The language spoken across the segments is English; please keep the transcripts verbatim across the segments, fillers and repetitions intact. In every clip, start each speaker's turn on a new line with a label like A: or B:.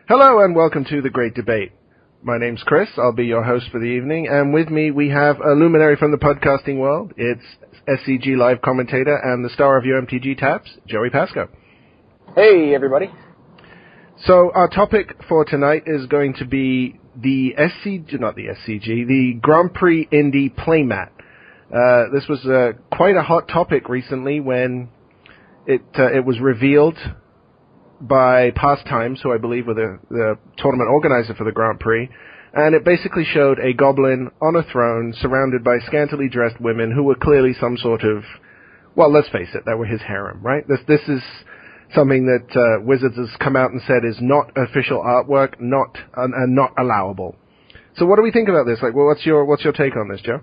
A: Hello and welcome to The Great Debate. My name's Chris, I'll be your host for the evening, and with me we have a luminary from the podcasting world. It's S C G Live commentator and the star of your M T G Taps, Joey Pasco.
B: Hey everybody.
A: So our topic for tonight is going to be the S C G, not the S C G, the Grand Prix Indy playmat. Uh, this was uh, quite a hot topic recently when it uh, it was revealed by Pastimes, who I believe were the, the tournament organizer for the Grand Prix, and it basically showed a goblin on a throne surrounded by scantily dressed women who were clearly some sort of, well, let's face it, that were his harem, right? This this is something that uh, Wizards has come out and said is not official artwork, not and uh, not allowable. So what do we think about this? Like, well, what's your what's your take on this, Joe?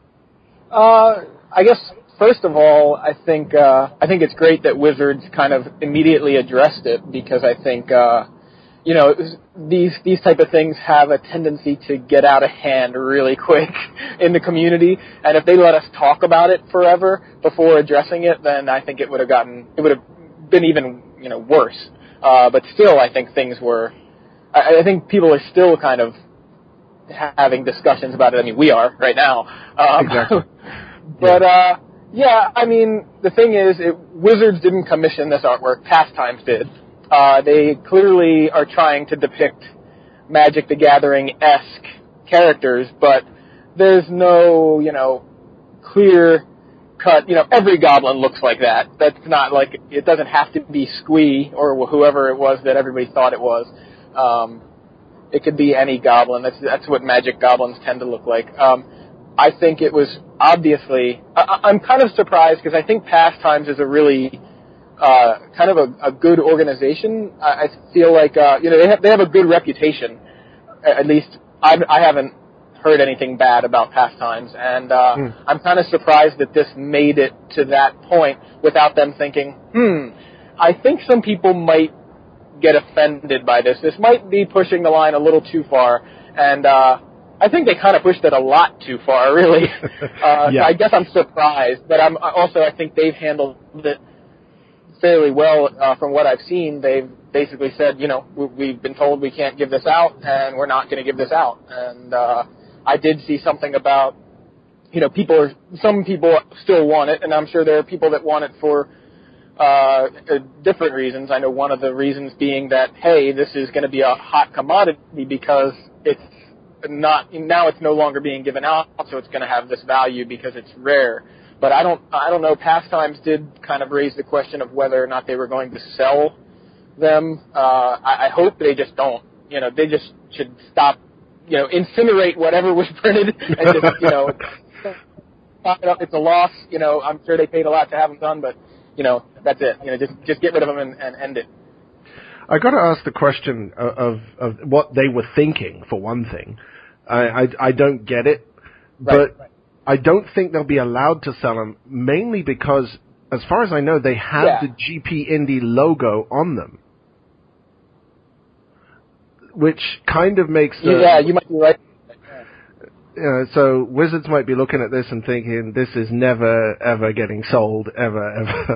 B: Uh, I guess first of all, I think uh, I think it's great that Wizards kind of immediately addressed it, because I think uh, you know these these type of things have a tendency to get out of hand really quick in the community, and if they let us talk about it forever before addressing it, then I think it would have gotten it would have been even you know worse. Uh, but still, I think things were. I, I think people are still kind of having discussions about it. I mean, we are right now. Um,
A: exactly.
B: But, uh, yeah, I mean, the thing is, it, Wizards didn't commission this artwork. Pastimes did. Uh, they clearly are trying to depict Magic the Gathering-esque characters, but there's no, you know, clear cut, you know, every goblin looks like that. That's not like, it doesn't have to be Squee or whoever it was that everybody thought it was. Um, it could be any goblin. That's, that's what Magic goblins tend to look like. Um, I think it was obviously, I, I'm kind of surprised because I think Pastimes is a really, uh, kind of a, a good organization. I, I feel like, uh, you know, they have, they have a good reputation. At least I, I haven't heard anything bad about Pastimes. And, uh, mm. I'm kind of surprised that this made it to that point without them thinking, hmm, I think some people might get offended by this. This might be pushing the line a little too far. And, uh, I think they kind of pushed it a lot too far, really. Uh, yeah. I guess I'm surprised, but I'm also I think they've handled it fairly well uh, from what I've seen. They've basically said, you know, we've been told we can't give this out, and we're not going to give this out. And uh, I did see something about, you know, people are some people still want it, and I'm sure there are people that want it for uh, different reasons. I know one of the reasons being that, hey, this is going to be a hot commodity because it's not now it's no longer being given out, so it's going to have this value because it's rare. But I don't I don't know. Pastimes did kind of raise the question of whether or not they were going to sell them. Uh, I, I hope they just don't. You know, they just should stop. You know, incinerate whatever was printed and just you know, it's a loss. You know, I'm sure they paid a lot to have them done, but you know, that's it. You know, just just get rid of them and, and end it.
A: I got to ask the question of, of of what they were thinking. For one thing, I I, I don't get it,
B: right,
A: but
B: right.
A: I don't think they'll be allowed to sell them, mainly because, as far as I know, they have
B: yeah.
A: the G P Indy logo on them, which kind of makes the,
B: yeah, you might be right.
A: Uh, so Wizards might be looking at this and thinking, this is never ever getting sold, ever ever.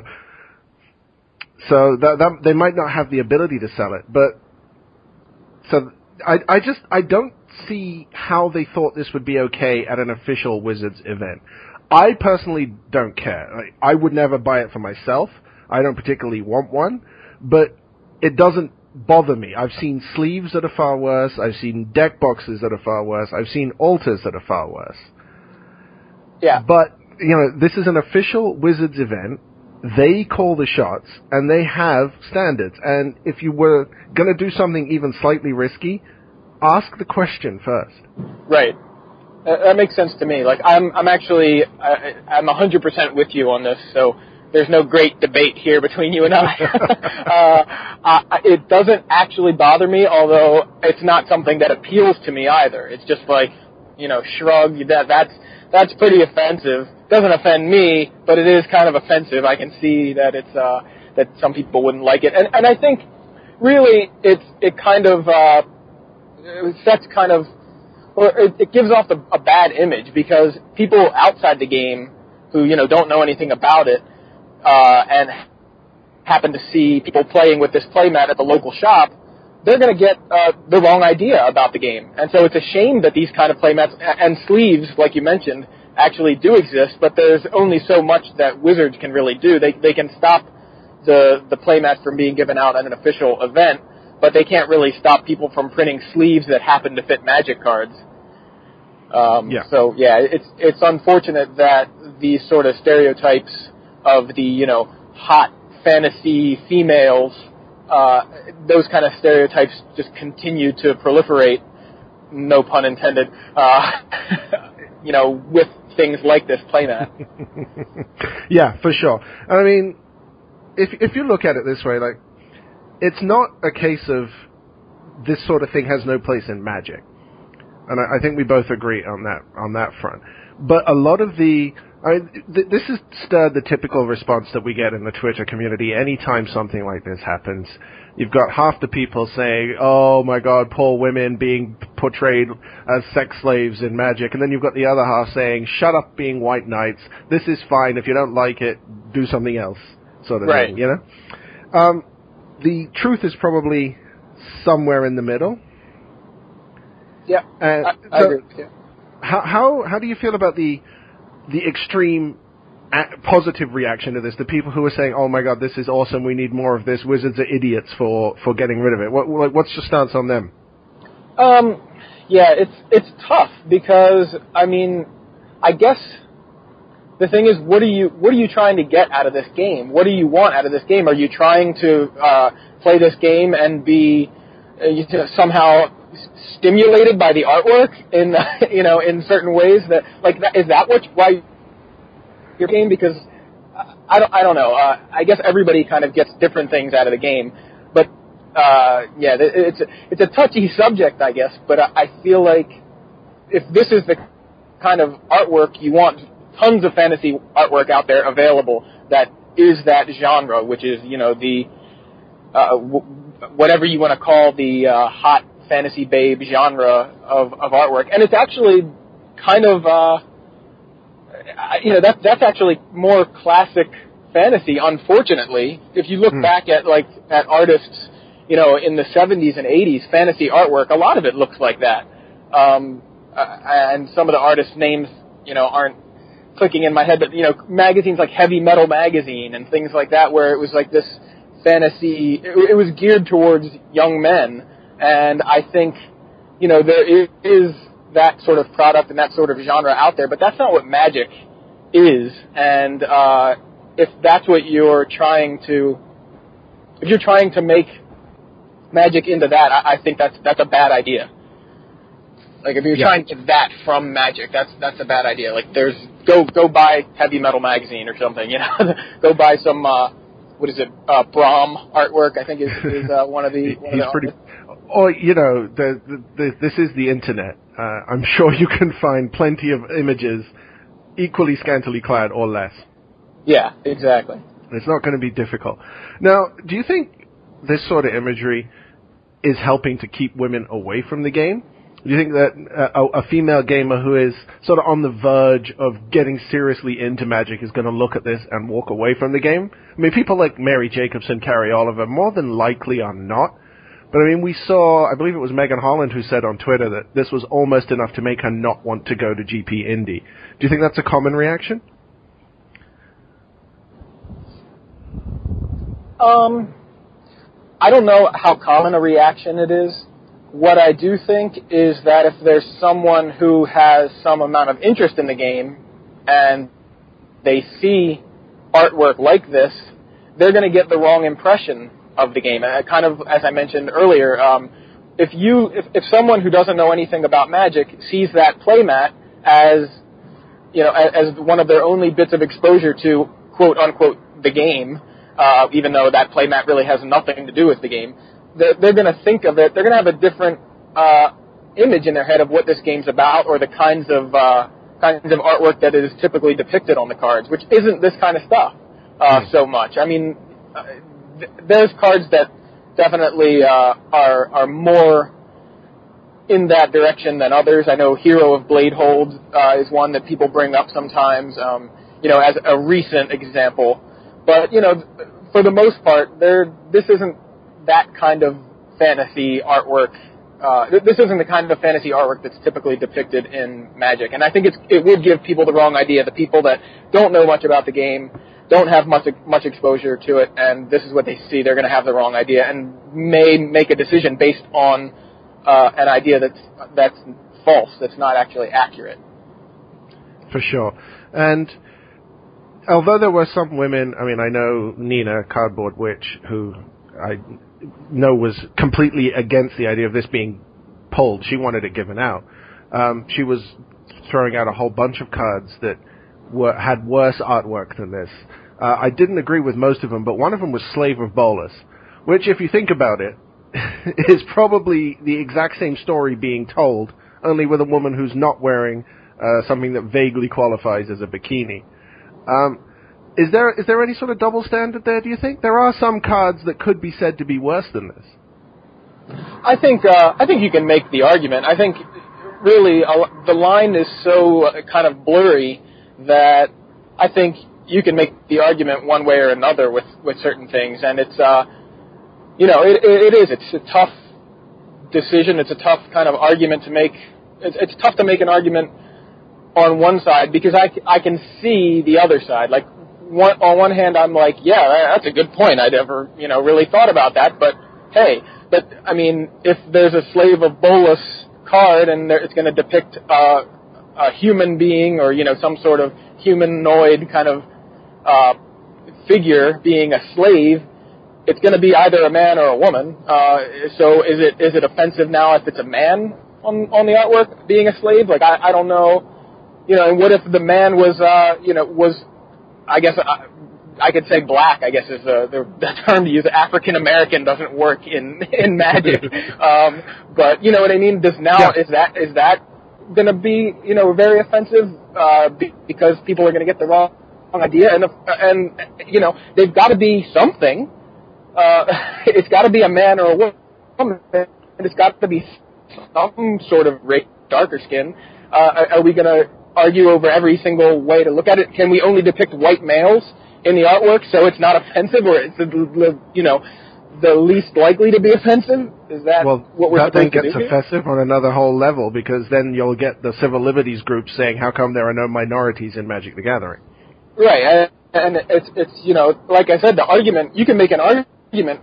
A: So that, that they might not have the ability to sell it, but so I, I just I don't see how they thought this would be okay at an official Wizards event. I personally don't care. Like, I would never buy it for myself. I don't particularly want one, but it doesn't bother me. I've seen sleeves that are far worse. I've seen deck boxes that are far worse. I've seen altars that are far worse.
B: Yeah.
A: But you know, this is an official Wizards event. They call the shots, and they have standards. And if you were going to do something even slightly risky, ask the question first.
B: Right. Uh, that makes sense to me. Like, I'm I'm actually, I, I'm one hundred percent with you on this, so there's no great debate here between you and I. uh, I. It doesn't actually bother me, although it's not something that appeals to me either. It's just like, you know, shrug, that that's, that's pretty offensive. Doesn't offend me, but it is kind of offensive. I can see that it's uh, that some people wouldn't like it, and and I think really it's it kind of uh, it sets kind of or it, it gives off a, a bad image because people outside the game who you know don't know anything about it uh, and happen to see people playing with this playmat at the local shop, they're going to get uh, the wrong idea about the game. And so it's a shame that these kind of playmats and sleeves, like you mentioned, actually do exist, but there's only so much that Wizards can really do. They they can stop the, the playmats from being given out at an official event, but they can't really stop people from printing sleeves that happen to fit Magic cards. Um,
A: yeah.
B: So, yeah, it's it's unfortunate that these sort of stereotypes of the, you know, hot fantasy females, uh, those kind of stereotypes just continue to proliferate, no pun intended, uh, you know, with things like this playmat.
A: Yeah, for sure. I mean, if if you look at it this way, like, it's not a case of this sort of thing has no place in Magic. And I, I think we both agree on that on that front. But a lot of the... I mean, th- this has stirred the typical response that we get in the Twitter community anytime something like this happens. You've got half the people saying, oh my god, poor women being portrayed as sex slaves in Magic. And then you've got the other half saying, shut up being white knights. This is fine. If you don't like it, do something else. Sort of
B: right.
A: thing, you know? Um, the truth is probably somewhere in the middle.
B: Yeah,
A: uh,
B: I, I
A: so
B: agree with you.
A: How, how, how do you feel about the... the extreme a- positive reaction to this, the people who are saying, oh my god, this is awesome, we need more of this, Wizards are idiots for, for getting rid of it? What, what, what's your stance on them?
B: Um, yeah, it's it's tough because, I mean, I guess the thing is, what are you what are you trying to get out of this game? What do you want out of this game? Are you trying to uh, play this game and be uh, you know, somehow stimulated by the artwork in you know in certain ways that like that, is that what why your game? Because I don't I don't know. Uh, I guess everybody kind of gets different things out of the game, but uh, yeah, it's it's a touchy subject, I guess. But I feel like if this is the kind of artwork you want, tons of fantasy artwork out there available that is that genre, which is you know the uh, w- whatever you want to call the uh, hot fantasy babe genre of, of artwork, and it's actually kind of uh, you know that that's actually more classic fantasy. Unfortunately, if you look hmm. back at like at artists, you know, in the seventies and eighties, fantasy artwork, a lot of it looks like that. Um, uh, and some of the artists' names, you know, aren't clicking in my head, but you know, magazines like Heavy Metal Magazine and things like that, where it was like this fantasy. It, it was geared towards young men. And I think, you know, there is that sort of product and that sort of genre out there, but that's not what Magic is. And uh, if that's what you're trying to, if you're trying to make Magic into that, I, I think that's that's a bad idea. Like if you're yeah. trying to get that from Magic, that's that's a bad idea. Like there's go go buy Heavy Metal Magazine or something, you know, go buy some. Uh, what is it? Uh, Brahm artwork, I think is is uh, one of the. One
A: He's
B: of the
A: pretty. Or, you know, the, the, the, this is the internet. Uh, I'm sure you can find plenty of images equally scantily clad or less.
B: Yeah, exactly.
A: It's not going to be difficult. Now, do you think this sort of imagery is helping to keep women away from the game? Do you think that a, a female gamer who is sort of on the verge of getting seriously into Magic is going to look at this and walk away from the game? I mean, people like Mary Jacobson, Carrie Oliver, more than likely are not. But, I mean, we saw, I believe it was Megan Holland who said on Twitter that this was almost enough to make her not want to go to G P Indy. Do you think that's a common reaction?
B: Um, I don't know how common a reaction it is. What I do think is that if there's someone who has some amount of interest in the game and they see artwork like this, they're going to get the wrong impression of the game. And kind of, as I mentioned earlier, um, if you, if, if someone who doesn't know anything about Magic sees that playmat as, you know, as, as one of their only bits of exposure to quote unquote the game, uh, even though that playmat really has nothing to do with the game, they're, they're going to think of it. They're going to have a different uh, image in their head of what this game's about, or the kinds of uh, kinds of artwork that is typically depicted on the cards, which isn't this kind of stuff uh, mm. so much. I mean. Uh, There's cards that definitely uh, are are more in that direction than others. I know Hero of Bladehold uh, is one that people bring up sometimes, um, you know, as a recent example. But you know, for the most part, there this isn't that kind of fantasy artwork. Uh, th- this isn't the kind of fantasy artwork that's typically depicted in Magic, and I think it's, it would give people the wrong idea. The people that don't know much about the game, don't have much much exposure to it, and this is what they see, they're going to have the wrong idea and may make a decision based on uh, an idea that's that's false, that's not actually accurate.
A: For sure. And although there were some women, I mean, I know Nina, Cardboard Witch, who I know was completely against the idea of this being pulled. She wanted it given out. Um, she was throwing out a whole bunch of cards that were, had worse artwork than this. Uh, I didn't agree with most of them, but one of them was Slave of Bolas, which, if you think about it, is probably the exact same story being told, only with a woman who's not wearing uh, something that vaguely qualifies as a bikini. Um, Is there is there any sort of double standard there, do you think? There are some cards that could be said to be worse than this.
B: I think uh, I think you can make the argument. I think really uh, the line is so uh, kind of blurry that I think you can make the argument one way or another with, with certain things. And it's, uh, you know, it, it is. It's a tough decision. It's a tough kind of argument to make. It's, it's tough to make an argument on one side because I, I can see the other side. Like, One, on one hand, I'm like, yeah, that's a good point. I'd never, you know, really thought about that. But hey, but I mean, if there's a Slave of Bolas card and there, it's going to depict uh, a human being or you know some sort of humanoid kind of uh, figure being a slave, it's going to be either a man or a woman. Uh, so is it is it offensive now if it's a man on on the artwork being a slave? Like I, I don't know, you know. And what if the man was, uh, you know, was I guess I, I could say black, I guess is the, the, the term to use. African American doesn't work in, in Magic. um, but you know what I mean? Does now, yeah. is that, is that going to be, you know, very offensive, uh, be, because people are going to get the wrong idea? And, and, you know, they've got to be something. Uh, it's got to be a man or a woman. And it's got to be some sort of race, darker skin. Uh, are we going to argue over every single way to look at it? Can we only depict white males in the artwork so it's not offensive, or it's the, you know the least likely to be offensive? Is that
A: well,
B: what we're
A: that
B: supposed
A: then
B: to
A: gets
B: do
A: offensive
B: here?
A: on another whole level, because then you'll get the civil liberties group saying, "How come there are no minorities in Magic the Gathering?"
B: Right, and, and it's it's you know like I said, the argument you can make an argument.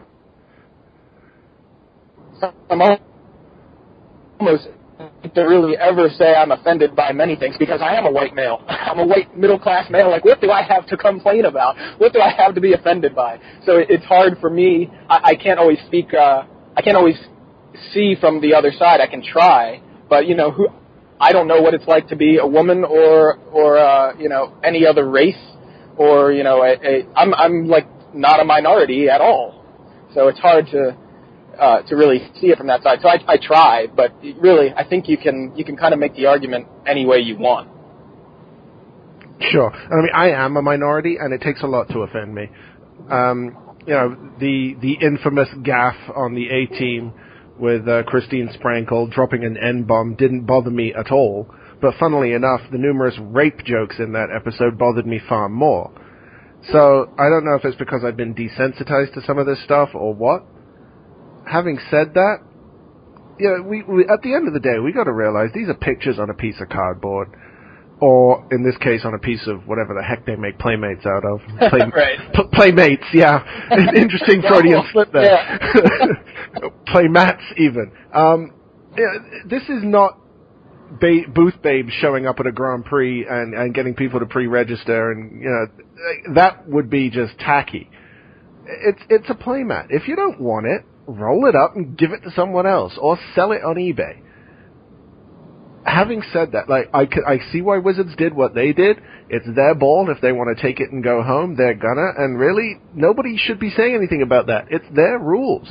B: I'm almost to really ever say I'm offended by many things because I am a white male. I'm a white middle-class male. Like, what do I have to complain about? What do I have to be offended by? So it's hard for me. I, I can't always speak, uh, I can't always see from the other side. I can try, but, you know, who, I don't know what it's like to be a woman or, or uh, you know, any other race or, you know, a, a, I'm, I'm, like, not a minority at all. So it's hard to... Uh, to really see it from that side. So I, I try, but really, I think you can you can kind of make the argument any way you want.
A: Sure. I mean, I am a minority, and it takes a lot to offend me. Um, you know, the the infamous gaffe on the A-Team with uh, Christine Sprankle dropping an N-bomb didn't bother me at all, but funnily enough, the numerous rape jokes in that episode bothered me far more. So I don't know if it's because I've been desensitized to some of this stuff or what. Having said that, yeah, we, we at the end of the day, we got to realize these are pictures on a piece of cardboard, or in this case, on a piece of whatever the heck they make Playmates out of. Play,
B: right.
A: P- Playmates, yeah. Interesting Freudian slip there.
B: Yeah.
A: Playmats, even. Um, yeah, this is not ba- booth babes showing up at a Grand Prix and, and getting people to pre-register, and you know that would be just tacky. It's it's a playmat. If you don't want it, roll it up and give it to someone else, or sell it on eBay. Having said that, like I, I see why Wizards did what they did. It's their ball. If they want to take it and go home, they're gonna. And really, nobody should be saying anything about that. It's their rules.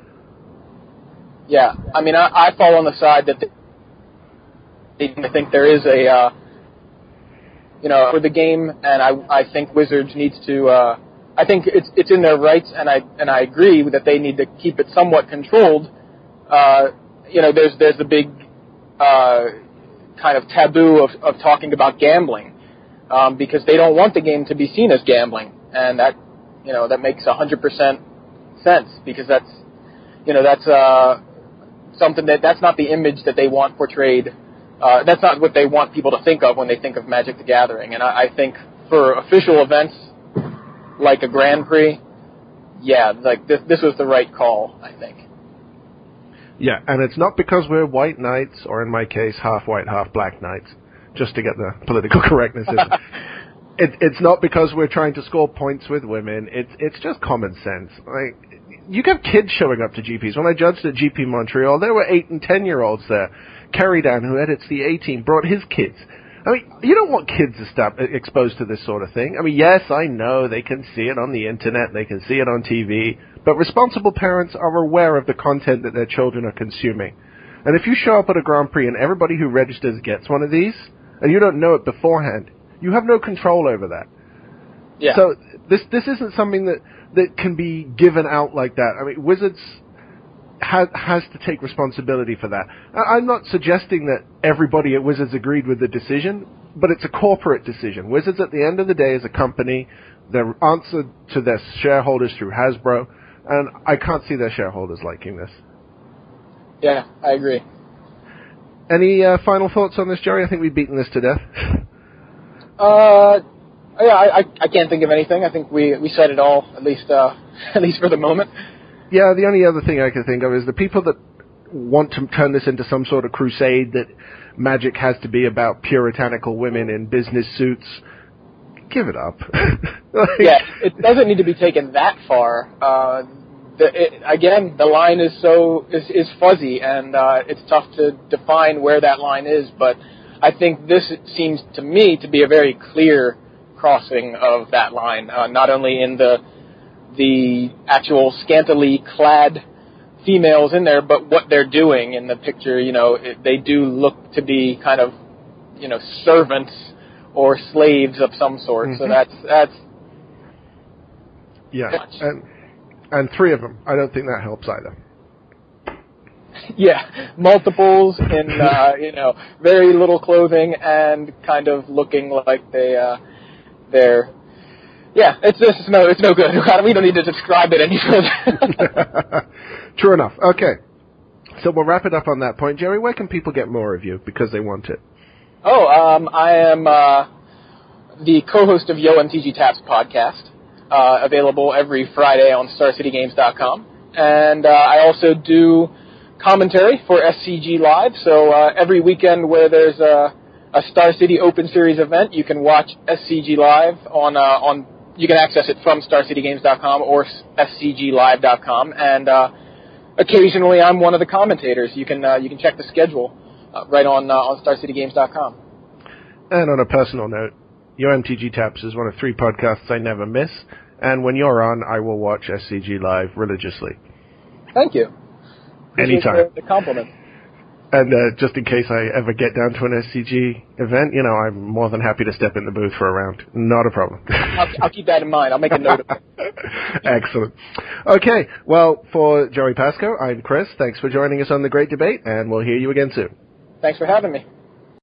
B: Yeah, I mean, I, I fall on the side that they, I think there is a, uh, you know, for the game, and I I think Wizards needs to. Uh, I think it's it's in their rights, and I and I agree that they need to keep it somewhat controlled. Uh, you know, there's there's the big uh, kind of taboo of, of talking about gambling um, because they don't want the game to be seen as gambling, and that you know that makes a hundred percent sense because that's you know, that's uh, something that that's not the image that they want portrayed. Uh, that's not what they want people to think of when they think of Magic the Gathering. And I, I think for official events like a Grand Prix, yeah, like this, this was the right call, I think.
A: Yeah, and it's not because we're white knights, or in my case, half white, half black knights, just to get the political correctness in. it, it's not because we're trying to score points with women. It's it's just common sense. Like, you have kids showing up to G Ps. When I judged at G P Montreal, there were eight and ten year olds there. Kerry Dan, who edits the A team, brought his kids. I mean, you don't want kids to stop exposed to this sort of thing. I mean, yes, I know they can see it on the internet, they can see it on T V, but responsible parents are aware of the content that their children are consuming. And if you show up at a Grand Prix and everybody who registers gets one of these, and you don't know it beforehand, you have no control over that.
B: Yeah.
A: So this this isn't something that, that can be given out like that. I mean, Wizards has, has to take responsibility for that. I'm not suggesting that everybody at Wizards agreed with the decision, but it's a corporate decision. Wizards, at the end of the day, is a company. They're answered to their shareholders through Hasbro, and I can't see their shareholders liking this.
B: Yeah, I agree.
A: Any uh, final thoughts on this, Jerry? I think we've beaten this to death.
B: Uh, yeah, I, I, I can't think of anything. I think we, we said it all, at least uh, at least for the moment.
A: Yeah, the only other thing I can think of is the people that want to turn this into some sort of crusade that Magic has to be about puritanical women in business suits. Give it up. Like,
B: yeah, it doesn't need to be taken that far. Uh, the, it, again, the line is so is, is fuzzy, and uh, it's tough to define where that line is. But I think this seems to me to be a very clear crossing of that line, uh, not only in the the actual scantily clad females in there, but what they're doing in the picture. You know, it, they do look to be kind of, you know, servants or slaves of some sort. Mm-hmm. So that's that's
A: yeah, and and three of them. I don't think that helps either.
B: Yeah, multiples in uh, you know, very little clothing and kind of looking like they uh, they're. Yeah, it's just no, it's no good. We don't need to describe it any further.
A: True enough. Okay, so we'll wrap it up on that point, Jerry. Where can people get more of you because they want it?
B: Oh, um, I am uh, the co-host of Yo M T G Taps podcast, uh, available every Friday on Star City Games dot com, and uh, I also do commentary for S C G Live. So uh, every weekend where there's a, a Star City Open Series event, you can watch S C G Live on uh, on. You can access it from Star City Games dot com or S C G Live dot com, and uh, occasionally I'm one of the commentators. You can uh, you can check the schedule uh, right on uh, on Star City Games dot com.
A: And on a personal note, Yo M T G Taps is one of three podcasts I never miss, and when you're on, I will watch S C G Live religiously.
B: Thank you. Appreciate
A: Anytime.
B: The, the compliment.
A: And uh, just in case I ever get down to an S C G event, you know, I'm more than happy to step in the booth for a round. Not a problem.
B: I'll, I'll keep that in mind. I'll make a note of it.
A: Excellent. Okay, well, for Jerry Pascoe, I'm Chris. Thanks for joining us on The Great Debate, and we'll hear you again soon.
B: Thanks for having me.